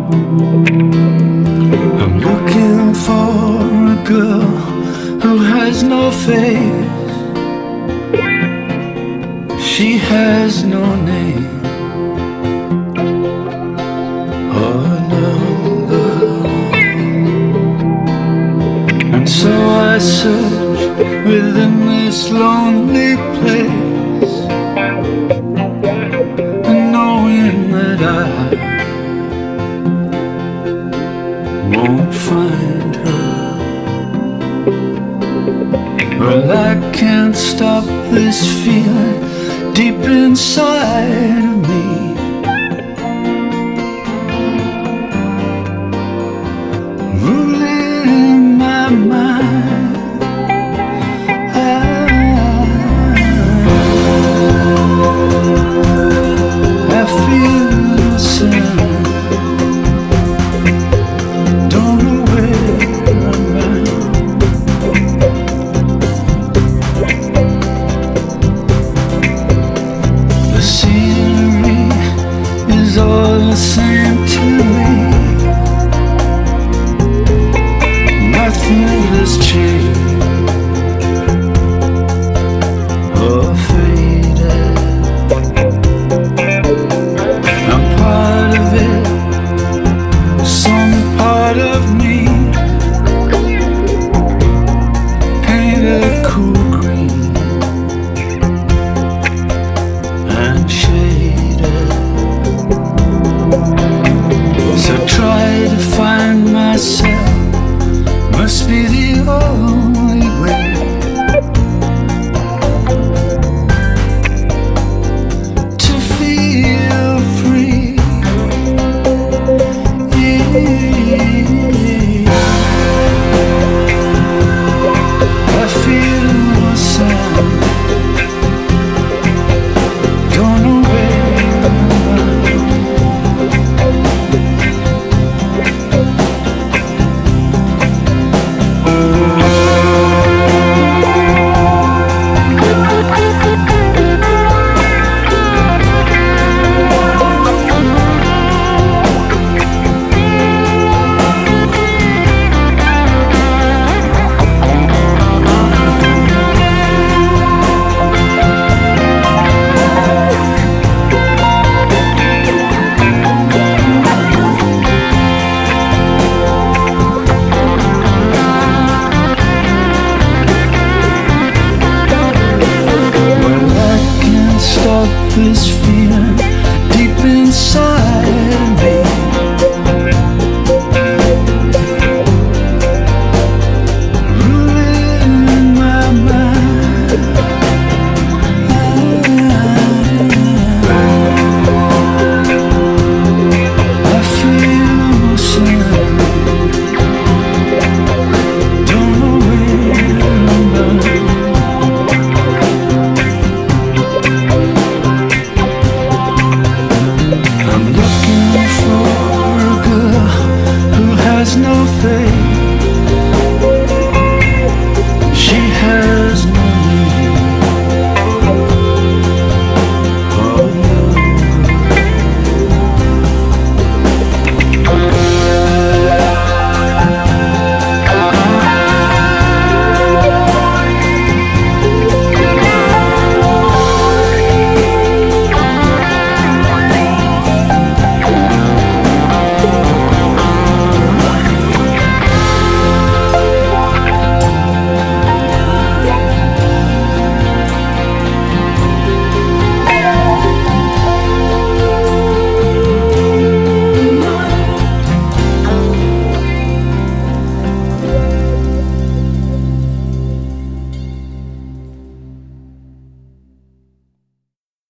I'm looking for a girl who has no face. She has no name or number. And so I search within this lonely place, and knowing that I won't find her. Well, I can't stop this feeling deep inside of me, ruling my mind. I feel the same. Don't know where I'm at. The scenery is all the same to me. Nothing has changed or faded. I'm part of it, some part of me, painted cool green and shaded. So try